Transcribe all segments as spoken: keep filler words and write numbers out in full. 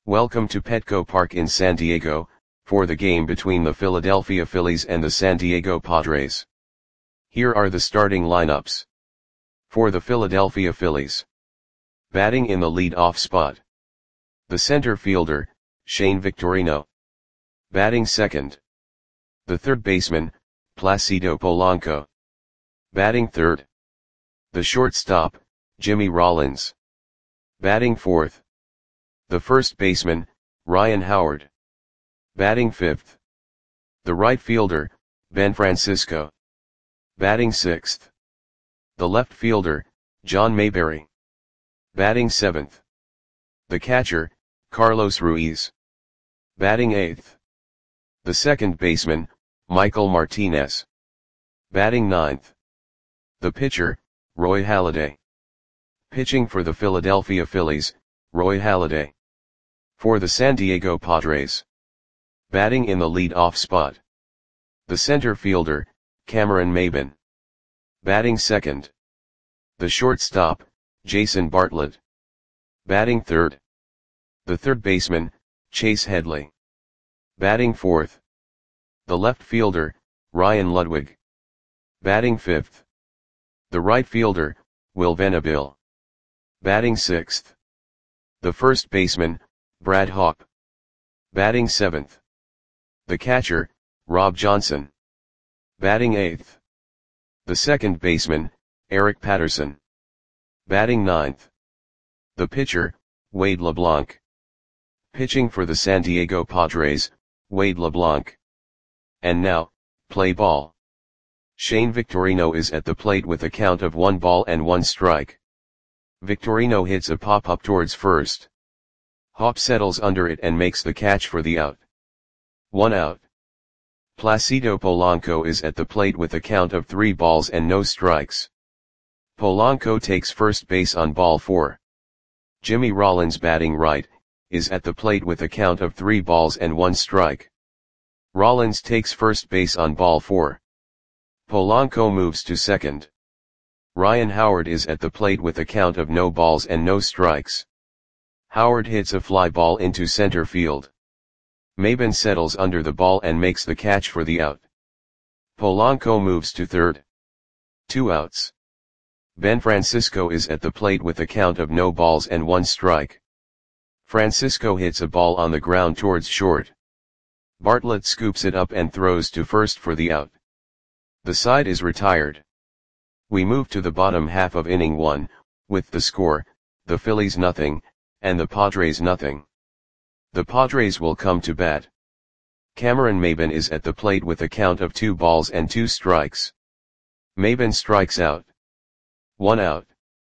Welcome to Petco Park in San Diego, for the game between the Philadelphia Phillies and the San Diego Padres. Here are the starting lineups. For the Philadelphia Phillies. Batting in the lead-off spot. The center fielder, Shane Victorino. Batting second. The third baseman, Placido Polanco. Batting third. The shortstop, Jimmy Rollins. Batting fourth. The first baseman, Ryan Howard. Batting fifth. The right fielder, Ben Francisco. Batting sixth. The left fielder, John Mayberry. Batting seventh. The catcher, Carlos Ruiz. Batting eighth. The second baseman, Michael Martinez. Batting ninth. The pitcher, Roy Halladay. Pitching for the Philadelphia Phillies, Roy Halladay. For the San Diego Padres. Batting in the lead-off spot. The center fielder, Cameron Maybin. Batting second. The shortstop, Jason Bartlett. Batting third. The third baseman, Chase Headley. Batting fourth. The left fielder, Ryan Ludwig. Batting fifth. The right fielder, Will Venable. Batting sixth. The first baseman, Brad Hawpe. Batting seventh. The catcher, Rob Johnson. Batting eighth. The second baseman, Eric Patterson. Batting ninth. The pitcher, Wade LeBlanc. Pitching for the San Diego Padres, Wade LeBlanc. And now, play ball. Shane Victorino is at the plate with a count of one ball and one strike. Victorino hits a pop-up towards first. Hawpe settles under it and makes the catch for the out. One out. Placido Polanco is at the plate with a count of three balls and no strikes. Polanco takes first base on ball four. Jimmy Rollins, batting right, is at the plate with a count of three balls and one strike. Rollins takes first base on ball four. Polanco moves to second. Ryan Howard is at the plate with a count of no balls and no strikes. Howard hits a fly ball into center field. Maybin settles under the ball and makes the catch for the out. Polanco moves to third. Two outs. Ben Francisco is at the plate with a count of no balls and one strike. Francisco hits a ball on the ground towards short. Bartlett scoops it up and throws to first for the out. The side is retired. We move to the bottom half of inning one, with the score, the Phillies nothing, and the Padres nothing. The Padres will come to bat. Cameron Maybin is at the plate with a count of two balls and two strikes. Maybin strikes out. One out.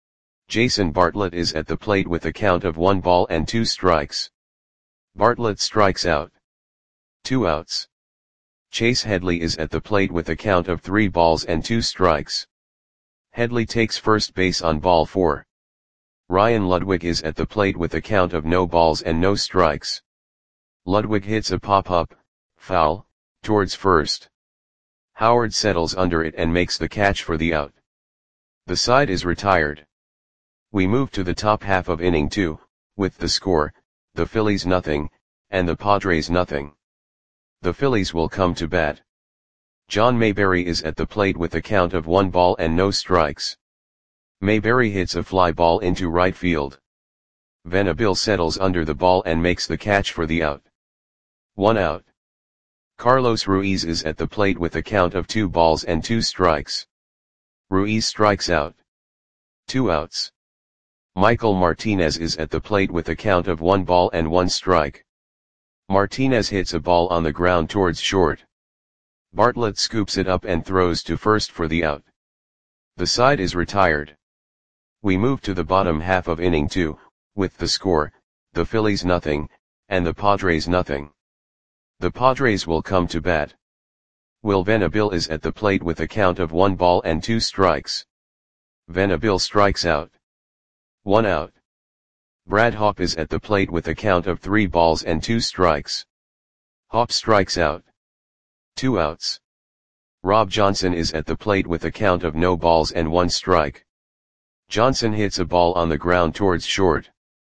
Jason Bartlett is at the plate with a count of one ball and two strikes. Bartlett strikes out. Two outs. Chase Headley is at the plate with a count of three balls and two strikes. Headley takes first base on ball four. Ryan Ludwig is at the plate with a count of no balls and no strikes. Ludwig hits a pop-up, foul, towards first. Howard settles under it and makes the catch for the out. The side is retired. We move to the top half of inning two, with the score, the Phillies nothing, and the Padres nothing. The Phillies will come to bat. John Mayberry is at the plate with a count of one ball and no strikes. Mayberry hits a fly ball into right field. Venable settles under the ball and makes the catch for the out. One out. Carlos Ruiz is at the plate with a count of two balls and two strikes. Ruiz strikes out. Two outs. Michael Martinez is at the plate with a count of one ball and one strike. Martinez hits a ball on the ground towards short. Bartlett scoops it up and throws to first for the out. The side is retired. We move to the bottom half of inning two, with the score, the Phillies nothing, and the Padres nothing. The Padres will come to bat. Will Venable is at the plate with a count of one ball and two strikes. Venable strikes out. One out. Brad Hawpe is at the plate with a count of three balls and two strikes. Hawpe strikes out. Two outs. Rob Johnson is at the plate with a count of no balls and one strike. Johnson hits a ball on the ground towards short.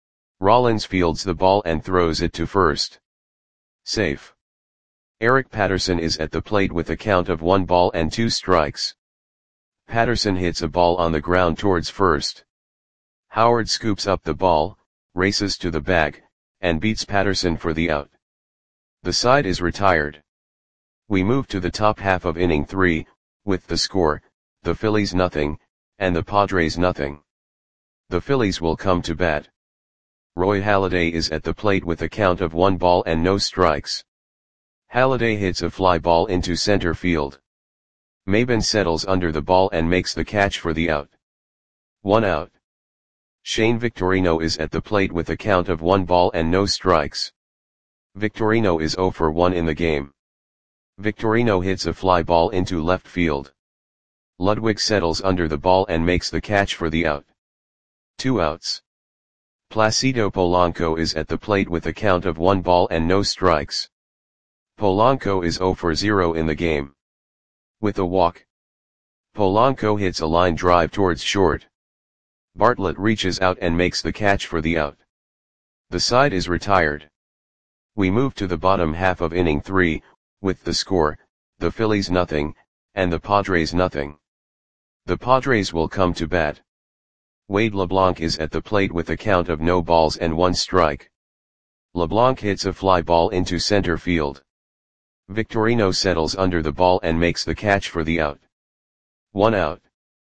Rollins fields the ball and throws it to first. Safe. Eric Patterson is at the plate with a count of one ball and two strikes. Patterson hits a ball on the ground towards first. Howard scoops up the ball, races to the bag, and beats Patterson for the out. The side is retired. We move to the top half of inning three, with the score, the Phillies nothing, and the Padres nothing. The Phillies will come to bat. Roy Halladay is at the plate with a count of one ball and no strikes. Halladay hits a fly ball into center field. Maben settles under the ball and makes the catch for the out. One out. Shane Victorino is at the plate with a count of one ball and no strikes. Victorino is zero for one in the game. Victorino hits a fly ball into left field. Ludwig settles under the ball and makes the catch for the out. Two outs. Placido Polanco is at the plate with a count of one ball and no strikes. Polanco is zero for zero in the game. With a walk, Polanco hits a line drive towards short. Bartlett reaches out and makes the catch for the out. The side is retired. We move to the bottom half of inning three, with the score, the Phillies nothing, and the Padres nothing. The Padres will come to bat. Wade LeBlanc is at the plate with a count of no balls and one strike. LeBlanc hits a fly ball into center field. Victorino settles under the ball and makes the catch for the out. One out.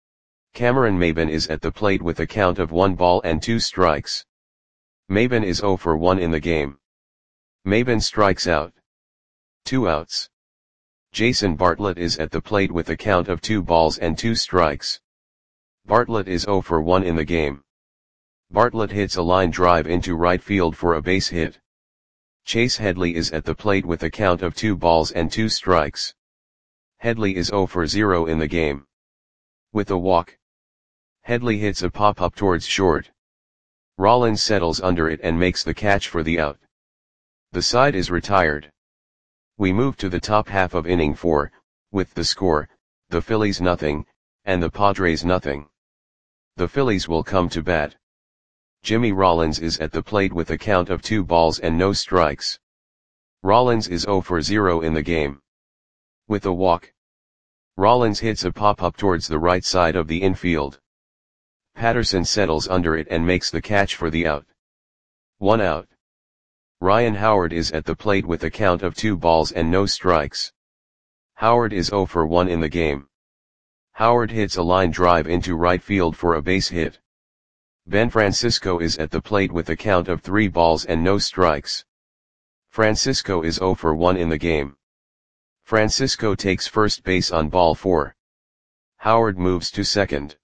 Cameron Maben is at the plate with a count of one ball and two strikes. Maben is zero for one in the game. Maben strikes out. Two outs. Jason Bartlett is at the plate with a count of two balls and two strikes. Bartlett is zero for one in the game. Bartlett hits a line drive into right field for a base hit. Chase Headley is at the plate with a count of two balls and two strikes. Headley is zero for zero in the game. With a walk, Headley hits a pop-up towards short. Rollins settles under it and makes the catch for the out. The side is retired. We move to the top half of inning four, with the score, the Phillies nothing, and the Padres nothing. The Phillies will come to bat. Jimmy Rollins is at the plate with a count of two balls and no strikes. Rollins is zero for zero in the game. With a walk, Rollins hits a pop-up towards the right side of the infield. Patterson settles under it and makes the catch for the out. One out. Ryan Howard is at the plate with a count of two balls and no strikes. Howard is zero for one in the game. Howard hits a line drive into right field for a base hit. Ben Francisco is at the plate with a count of three balls and no strikes. Francisco is zero for one in the game. Francisco takes first base on ball four. Howard moves to second.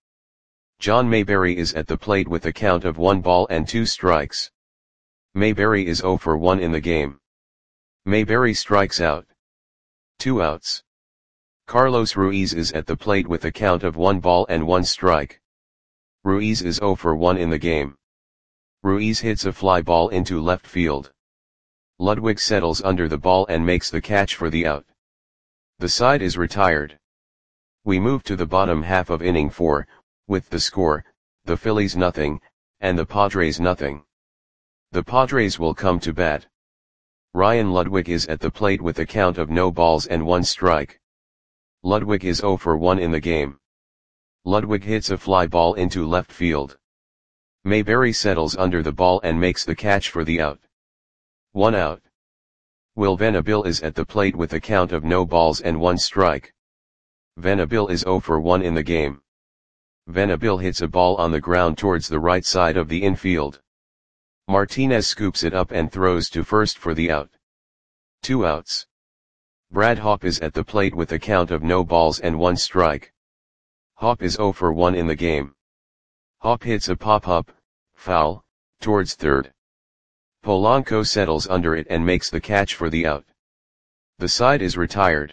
John Mayberry is at the plate with a count of one ball and two strikes. Mayberry is zero for one in the game. Mayberry strikes out. Two outs. Carlos Ruiz is at the plate with a count of one ball and one strike. Ruiz is zero for one in the game. Ruiz hits a fly ball into left field. Ludwig settles under the ball and makes the catch for the out. The side is retired. We move to the bottom half of inning four, with the score, the Phillies nothing, and the Padres nothing. The Padres will come to bat. Ryan Ludwig is at the plate with a count of no balls and one strike. Ludwig is zero for one in the game. Ludwig hits a fly ball into left field. Mayberry settles under the ball and makes the catch for the out. One out. Will Venable is at the plate with a count of no balls and one strike. Venable is zero for one in the game. Venable hits a ball on the ground towards the right side of the infield. Martinez scoops it up and throws to first for the out. Two outs. Brad Hawpe is at the plate with a count of no balls and one strike. Hawpe is zero for one in the game. Hawpe hits a pop-up, foul, towards third. Polanco settles under it and makes the catch for the out. The side is retired.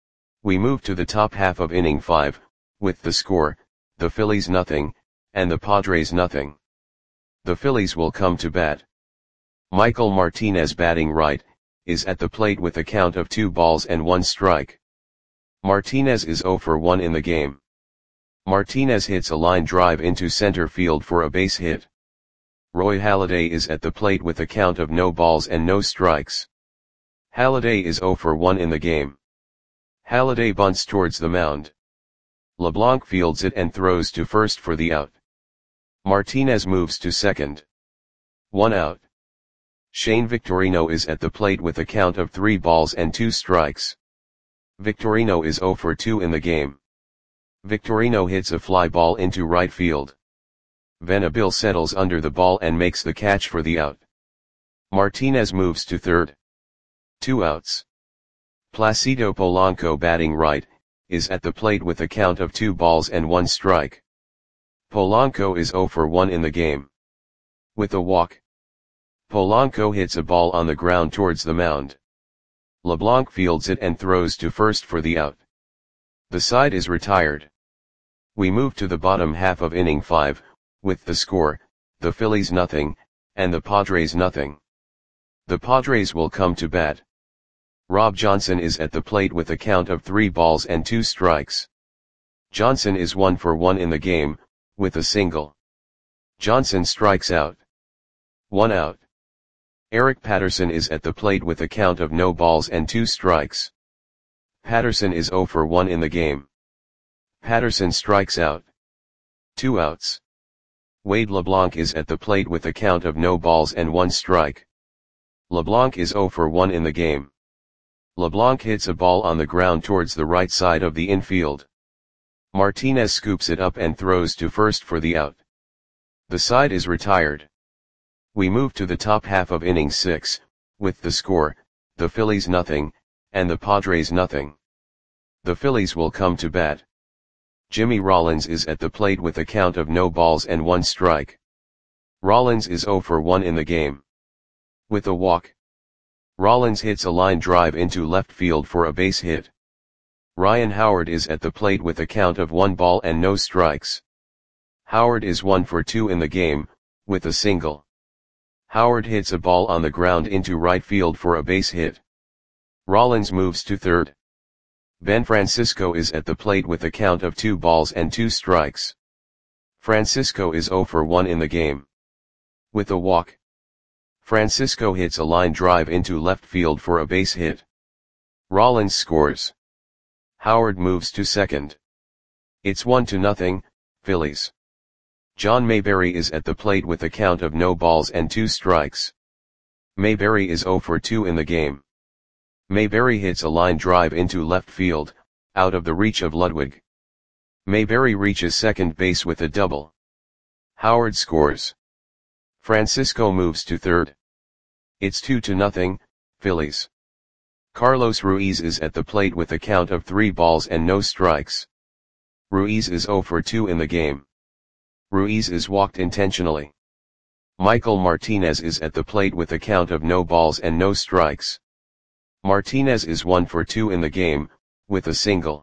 We move to the top half of inning five, with the score, the Phillies nothing, and the Padres nothing. The Phillies will come to bat. Michael Martinez, batting right, is at the plate with a count of two balls and one strike. Martinez is zero for one in the game. Martinez hits a line drive into center field for a base hit. Roy Halladay is at the plate with a count of no balls and no strikes. Halladay is zero for one in the game. Halladay bunts towards the mound. LeBlanc fields it and throws to first for the out. Martinez moves to second. One out. Shane Victorino is at the plate with a count of three balls and two strikes. Victorino is zero for two in the game. Victorino hits a fly ball into right field. Venable settles under the ball and makes the catch for the out. Martinez moves to third. Two outs. Placido Polanco, batting right, is at the plate with a count of two balls and one strike. Polanco is zero for one in the game. With a walk, Polanco hits a ball on the ground towards the mound. LeBlanc fields it and throws to first for the out. The side is retired. We move to the bottom half of inning five, with the score, the Phillies nothing, and the Padres nothing. The Padres will come to bat. Rob Johnson is at the plate with a count of three balls and two strikes. Johnson is one for one in the game, with a single. Johnson strikes out. One out. Eric Patterson is at the plate with a count of no balls and two strikes. Patterson is zero for one in the game. Patterson strikes out. Two outs. Wade LeBlanc is at the plate with a count of no balls and one strike. LeBlanc is zero for one in the game. LeBlanc hits a ball on the ground towards the right side of the infield. Martinez scoops it up and throws to first for the out. The side is retired. We move to the top half of inning six, with the score, the Phillies nothing, and the Padres nothing. The Phillies will come to bat. Jimmy Rollins is at the plate with a count of no balls and one strike. Rollins is zero for one in the game. With a walk, Rollins hits a line drive into left field for a base hit. Ryan Howard is at the plate with a count of one ball and no strikes. Howard is one for two in the game, with a single. Howard hits a ball on the ground into right field for a base hit. Rollins moves to third. Ben Francisco is at the plate with a count of two balls and two strikes. Francisco is zero for one in the game. With a walk, Francisco hits a line drive into left field for a base hit. Rollins scores. Howard moves to second. It's one to nothing, Phillies. John Mayberry is at the plate with a count of no balls and two strikes. Mayberry is zero for two in the game. Mayberry hits a line drive into left field, out of the reach of Ludwig. Mayberry reaches second base with a double. Howard scores. Francisco moves to third. It's two to nothing, Phillies. Carlos Ruiz is at the plate with a count of three balls and no strikes. Ruiz is zero for two in the game. Ruiz is walked intentionally. Michael Martinez is at the plate with a count of no balls and no strikes. Martinez is one for two in the game, with a single.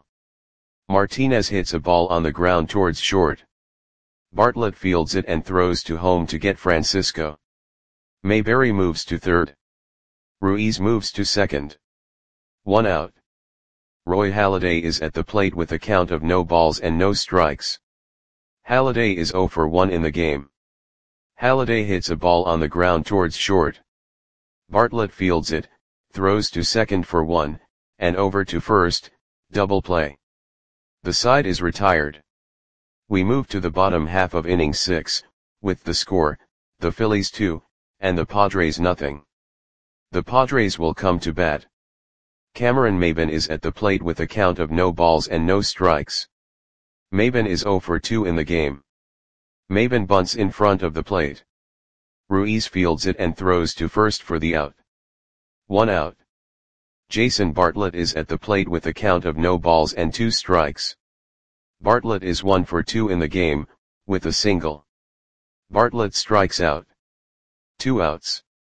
Martinez hits a ball on the ground towards short. Bartlett fields it and throws to home to get Francisco. Mayberry moves to third. Ruiz moves to second. One out. Roy Halladay is at the plate with a count of no balls and no strikes. Halladay is zero for one in the game. Halladay hits a ball on the ground towards short. Bartlett fields it, throws to second for one, and over to first, double play. The side is retired. We move to the bottom half of inning six, with the score, the Phillies two, and the Padres nothing. The Padres will come to bat. Cameron Maybin is at the plate with a count of no balls and no strikes. Maybin is zero for two in the game. Maybin bunts in front of the plate. Ruiz fields it and throws to first for the out. One out. Jason Bartlett is at the plate with a count of no balls and two strikes. Bartlett is one for two in the game, with a single. Bartlett strikes out. Two outs.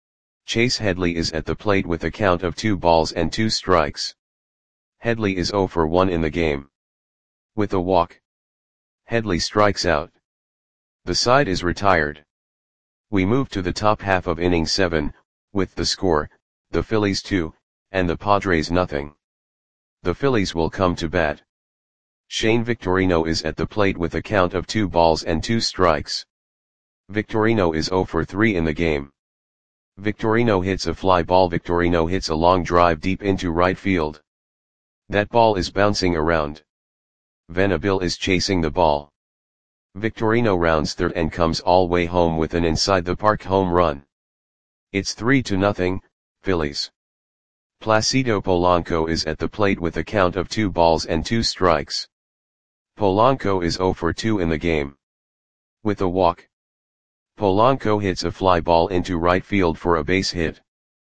Chase Headley is at the plate with a count of two balls and two strikes. Headley is zero for one in the game. With a walk, Headley strikes out. The side is retired. We move to the top half of inning seven, with the score, the Phillies two, and the Padres nothing. The Phillies will come to bat. Shane Victorino is at the plate with a count of two balls and two strikes. Victorino is zero for three in the game. Victorino hits a fly ball. Victorino hits a long drive deep into right field. That ball is bouncing around. Venabil is chasing the ball. Victorino rounds third and comes all way home with an inside the park home run. It's three to nothing, Phillies. Placido Polanco is at the plate with a count of two balls and two strikes. Polanco is zero for two in the game. With a walk, Polanco hits a fly ball into right field for a base hit.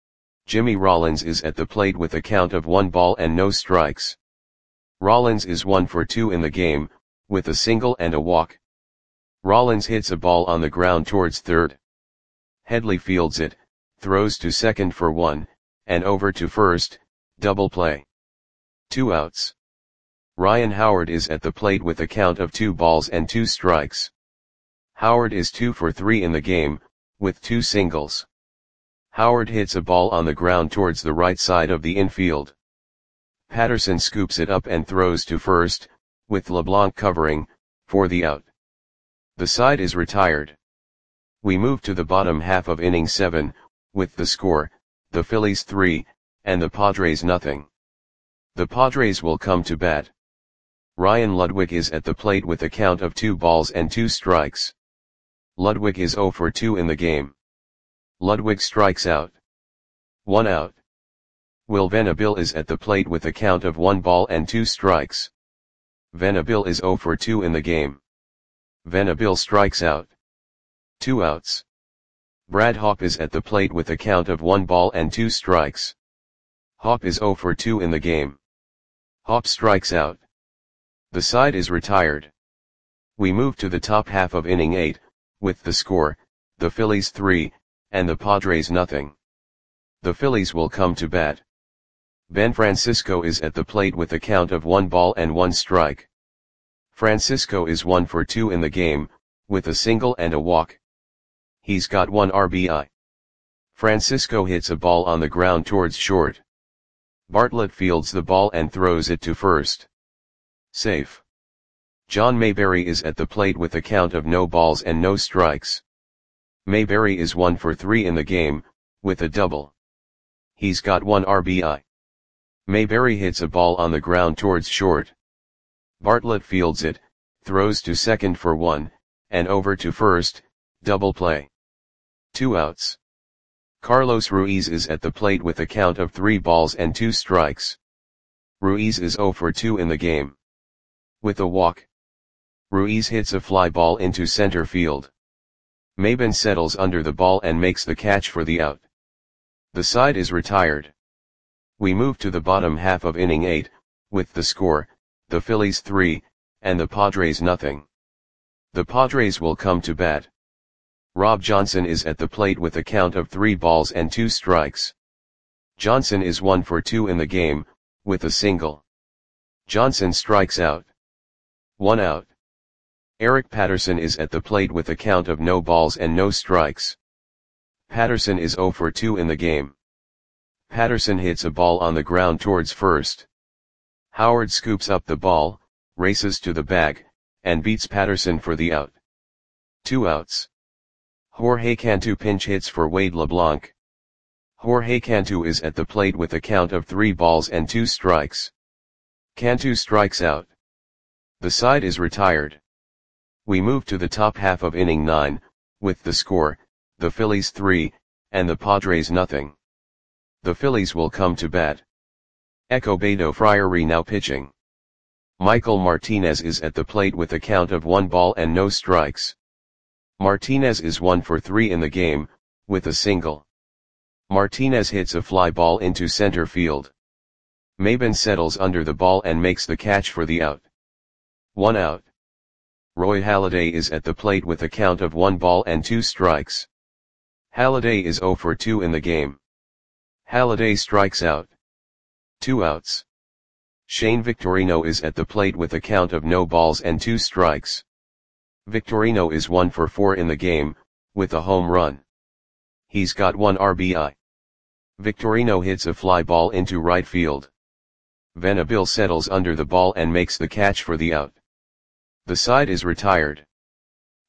Jimmy Rollins is at the plate with a count of one ball and no strikes. Rollins is one for two in the game, with a single and a walk. Rollins hits a ball on the ground towards third. Headley fields it, throws to second for one, and over to first, double play. Two outs. Ryan Howard is at the plate with a count of two balls and two strikes. Howard is two for three in the game, with two singles. Howard hits a ball on the ground towards the right side of the infield. Patterson scoops it up and throws to first, with LeBlanc covering, for the out. The side is retired. We move to the bottom half of inning seven, with the score, the Phillies three, and the Padres nothing. The Padres will come to bat. Ryan Ludwig is at the plate with a count of two balls and two strikes. Ludwig is zero for two in the game. Ludwig strikes out. One out. Will Venabil is at the plate with a count of one ball and two strikes. Venabil is zero for two in the game. Venabil strikes out. Two outs. Brad Hawpe is at the plate with a count of one ball and two strikes. Hawpe is zero for two in the game. Hawpe strikes out. The side is retired. We move to the top half of inning eight, with the score, the Phillies three, and the Padres nothing. The Phillies will come to bat. Ben Francisco is at the plate with a count of one ball and one strike. Francisco is one for two in the game, with a single and a walk. He's got one R B I. Francisco hits a ball on the ground towards short. Bartlett fields the ball and throws it to first. Safe. John Mayberry is at the plate with a count of no balls and no strikes. Mayberry is one for three in the game, with a double. He's got one R B I. Mayberry hits a ball on the ground towards short. Bartlett fields it, throws to second for one, and over to first, double play. Two outs. Carlos Ruiz is at the plate with a count of three balls and two strikes. Ruiz is zero for two in the game. With a walk, Ruiz hits a fly ball into center field. Maben settles under the ball and makes the catch for the out. The side is retired. We move to the bottom half of inning eight, with the score, the Phillies three, and the Padres nothing. The Padres will come to bat. Rob Johnson is at the plate with a count of three balls and two strikes. Johnson is one for two in the game, with a single. Johnson strikes out. One out. Eric Patterson is at the plate with a count of no balls and no strikes. Patterson is zero for two in the game. Patterson hits a ball on the ground towards first. Howard scoops up the ball, races to the bag, and beats Patterson for the out. Two outs. Jorge Cantu pinch hits for Wade LeBlanc. Jorge Cantu is at the plate with a count of three balls and two strikes. Cantu strikes out. The side is retired. We move to the top half of inning nine, with the score, the Phillies three, and the Padres nothing. The Phillies will come to bat. Ecobedo Friary now pitching. Michael Martinez is at the plate with a count of one ball and no strikes. Martinez is one for three in the game, with a single. Martinez hits a fly ball into center field. Maben settles under the ball and makes the catch for the out. One out. Roy Halladay is at the plate with a count of one ball and two strikes. Halladay is zero for two in the game. Halladay strikes out. Two outs. Shane Victorino is at the plate with a count of no balls and two strikes. Victorino is one for four in the game, with a home run. He's got one R B I. Victorino hits a fly ball into right field. Venabil settles under the ball and makes the catch for the out. The side is retired.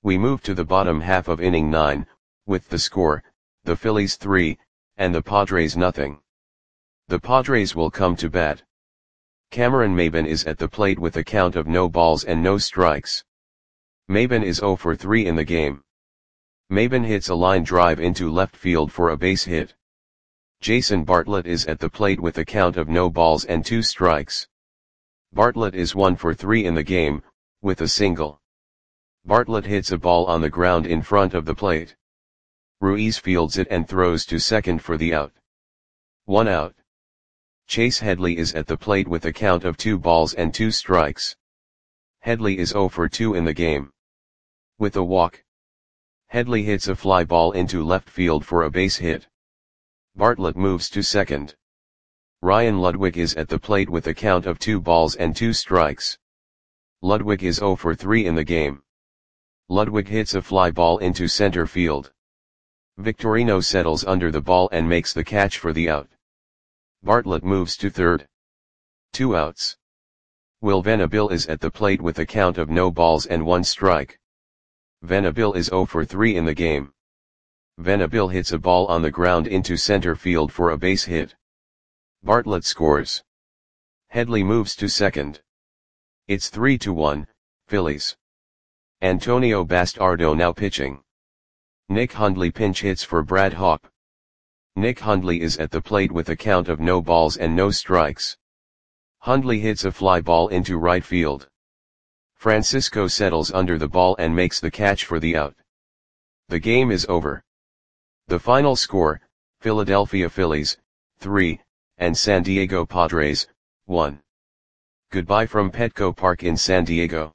We move to the bottom half of inning nine, with the score, the Phillies three, and the Padres nothing. The Padres will come to bat. Cameron Maybin is at the plate with a count of no balls and no strikes. Maybin is zero for three in the game. Maybin hits a line drive into left field for a base hit. Jason Bartlett is at the plate with a count of no balls and two strikes. Bartlett is one for three in the game, with a single. Bartlett hits a ball on the ground in front of the plate. Ruiz fields it and throws to second for the out. One out. Chase Headley is at the plate with a count of two balls and two strikes. Headley is zero for two in the game. With a walk. Headley hits a fly ball into left field for a base hit. Bartlett moves to second. Ryan Ludwig is at the plate with a count of two balls and two strikes. Ludwig is zero for three in the game. Ludwig hits a fly ball into center field. Victorino settles under the ball and makes the catch for the out. Bartlett moves to third. Two outs. Will Venable is at the plate with a count of no balls and one strike. Venable is zero for three in the game. Venable hits a ball on the ground into center field for a base hit. Bartlett scores. Headley moves to second. It's three to one, Phillies. Antonio Bastardo now pitching. Nick Hundley pinch hits for Brad Hawpe. Nick Hundley is at the plate with a count of no balls and no strikes. Hundley hits a fly ball into right field. Francisco settles under the ball and makes the catch for the out. The game is over. The final score, Philadelphia Phillies, three, and San Diego Padres, one. Goodbye from Petco Park in San Diego.